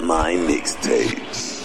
My Mixtapes.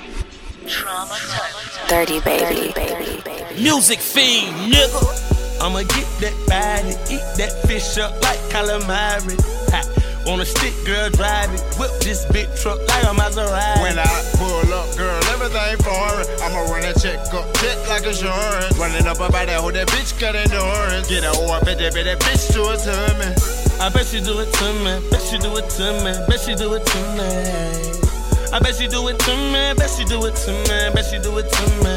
Dirty baby. Music fiend, nigga. I'ma get that body, eat that fish up like calamari. On a stick, girl, drive it. Whip this big truck like a Maserati. When I pull up, girl, everything foreign. I'ma run that check up, check like insurance. Running up about that hoe, that bitch got endurance. Get a whore, bet that bitch do it to me. I bet she do it to me, bet she do it to me, bet she do it to me. I bet she do it to me, bet she do it to me, bet she do it to me.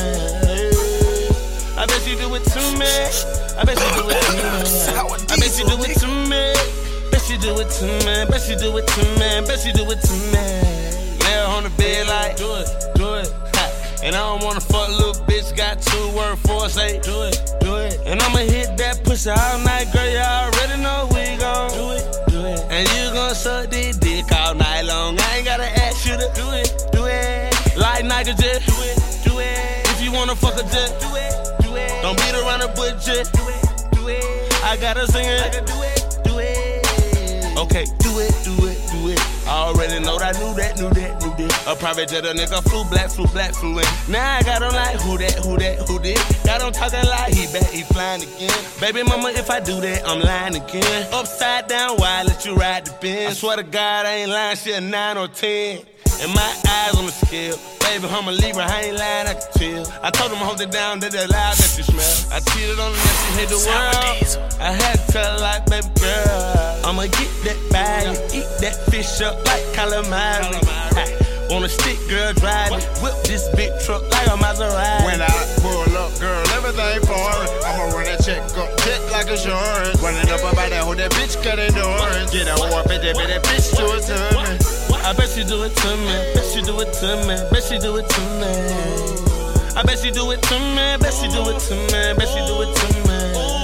I bet she do it to me, I bet she do it to me. I bet she do it to me. Bet she do it to me, bet she do it to me, bet she do it to me. Lay her on the bed like, do it, and I don't wanna fuck little bitch, got 2 words for say, do it. And I'ma hit that pussy all night, girl, you already know we gon' do it. And you gon' suck this dick all night long, I ain't gotta ask you to do it. Like Nike just, do it. If you wanna fuck a jet, do it. Don't beat around the bush, just do it. I gotta sing it, I can do it. Okay, do it. I already know that, knew that. A private jet, a nigga flew in. Now I got him like, who that? Got him talking like he back, he flying again. Baby mama, if I do that, I'm lying again. Upside down, why let you ride the Benz? I swear to God, I ain't lying, she a 9 or 10. And my eyes on the scale. Baby, I'm a Libra, I ain't lying, I can tell. I told him hold it down, that loud that you smell. I cheated on the net, she hit the world. I had to tell her like, baby girl, I'ma get that body, eat that fish up like calamari. On a stick, girl, drive it. Whip this big truck like a Maserati. When I pull up, girl, everything foreign. I'ma run that check up, check like insurance. Running up about that hoe, that bitch got endurance. Get a whore, bet that bitch do it to me. I bet she do it to me, bet she do it to me, bet she do it to me. I bet she do it to me, bet she do it to me, bet she do it to me.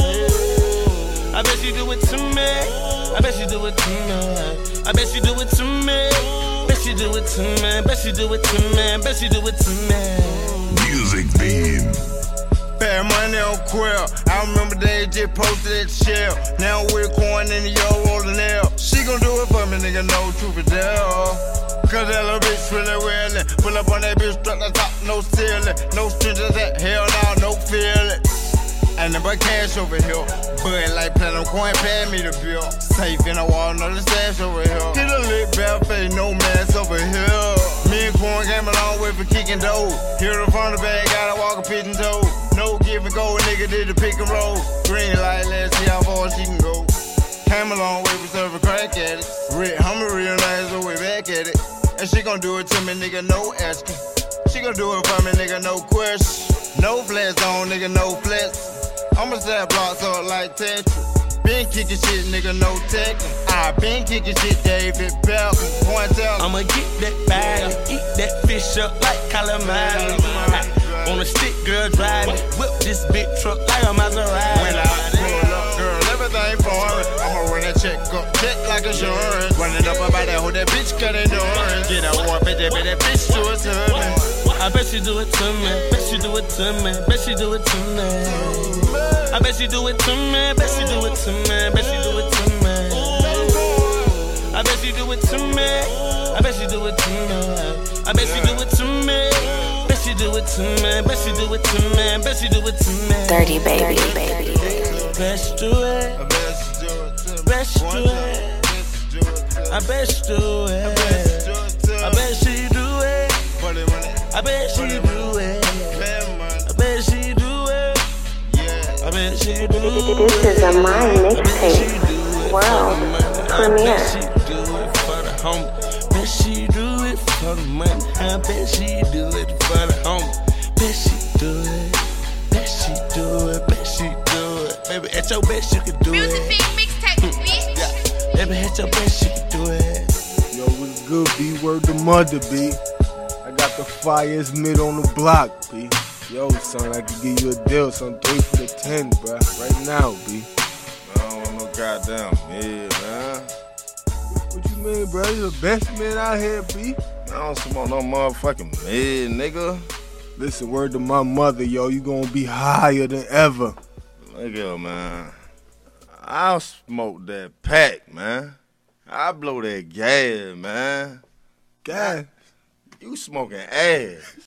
I bet she do it to me, I bet she do it to me. I bet she do it to me, bet she do it to me, bet she do it to me, bet she do it to me. Music Beam. Bad money on Quill. I remember they just posted that shell. Now we're going in the yo rolling L. She gon' do it for me, nigga, no truth is there. Cause that little bitch really willing. Pull up on that bitch, struck the top, no ceiling. No strangers at hell, no feeling. And the cash over here. Bud like platinum coin, pay me the bill. Safe in the wall, no the stash over here. Get a lit bare face, no mask over here. Me and Corn came a long way for kicking dough. Here in front of the bag, gotta walk a pigeon toe. No give and go, nigga did the pick and roll. Green light, let's see how far she can go. Came a long way for serving crack at it. I'm a real nice, so we back at it. And she gon' do it to me, nigga, no asking. She gon' do it for me, nigga, no question. No flex on, nigga, no flex. I'ma stab blocks up like Tetris. Been kicking shit, nigga, no teching. I been kicking shit, David Beckham. Point tell I'ma get that body, eat that fish up like calamari. On a stick, girl, drive it. Whip this big truck like a Maserati. When I pull up, girl, everything foreign. I'ma run that check up, check like insurance. Running up about that hoe, that bitch got endurance. Get a whore, bet that bitch do it to me. I bet she do it to me, bet she do it to me, bet she do it to me. I bet she do it to me, bet she do it to me, bet she do it to me. I bet she do it to me, I bet she do it to me. I bet she do it to me, bet she do it to me, bet she do it to me, bet she do it to me. Dirty baby. Best do it, best do it. I bet she do it, I bet she do it. I bet she do it. I bet she do it. I bet she do it. This is a My Mixtape World Premiere. I bet she do it for the home. Bet she do it for the money. I bet she do it for the home. Bet she do it. Bet she do it. Bet she do it. Baby, at your best you can do it. Music Fiend Mixtape, bitch. Yeah. Baby, at your best you can do it. Yo, what's good, B? Word to mother, B. Got the fire's mid on the block, B. Yo, son, I can give you a deal, son. 3 for the 10, bruh. Right now, B. I don't want no goddamn mid, man. What you mean, bro? You the best man out here, B. I don't smoke no motherfucking mid, nigga. Listen, word to my mother, yo. You gonna be higher than ever. Look here, man. I'll smoke that pack, man. I blow that gas, man. gas. You smoking ass.